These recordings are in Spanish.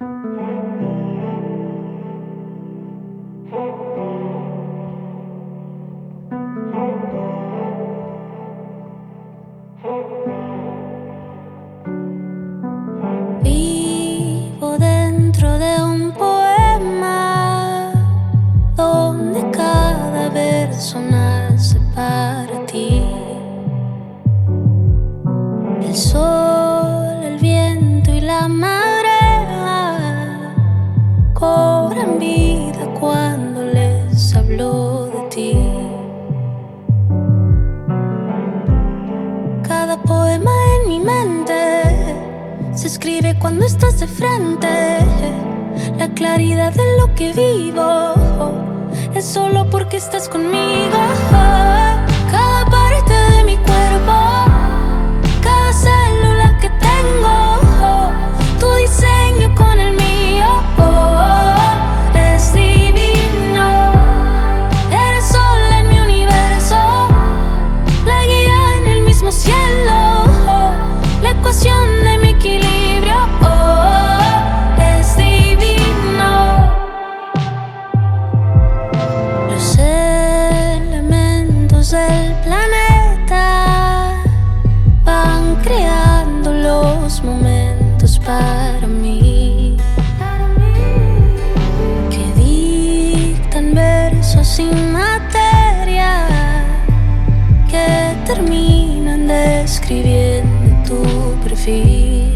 Vivo dentro de un poema donde cada verso nace para ti. El sol, el viento y la marea cobran vida cuando les hablo de ti. Cada poema en mi mente se escribe cuando estás de frente. La claridad de lo que vivo es solo porque estás conmigo. Cada parte de mi cuerpo, cada célula que tengo, tu diseño con el mío, es divino. Eres sola en mi universo, la guía en el mismo cielo, la ecuación de mi equilibrio, es divino. Los elementos del planeta van creando los momentos para mí, que dictan versos sin materia, que terminan describiendo tu perfil.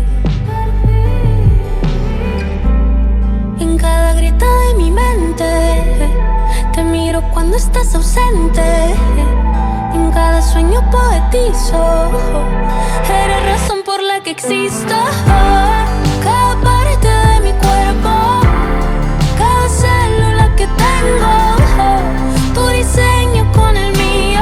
En cada grieta de mi mente te miro cuando estás ausente. En cada sueño poetizo, eres razón por la que existo. Cada parte de mi cuerpo, cada célula que tengo, tu diseño con el mío,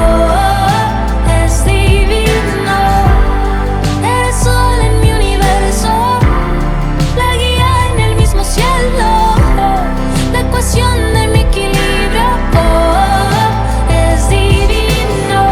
es divino. Eres sola en mi universo, la guía en el mismo cielo, la ecuación de mi equilibrio, es divino.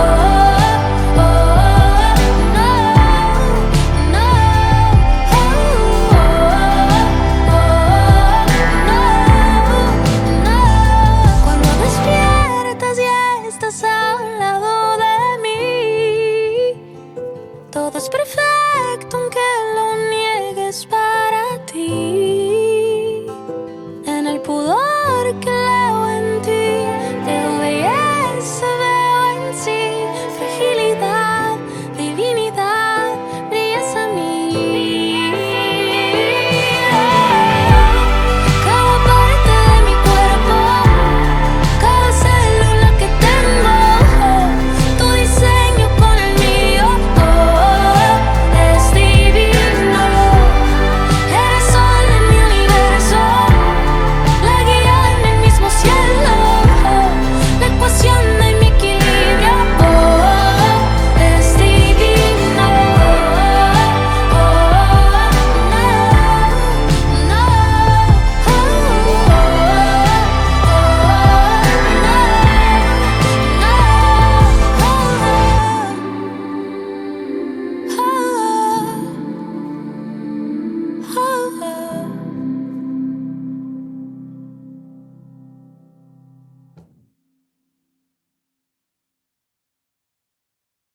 Cuando despiertas y estás al lado de mí, todo es perfecto aunque lo niegues para ti.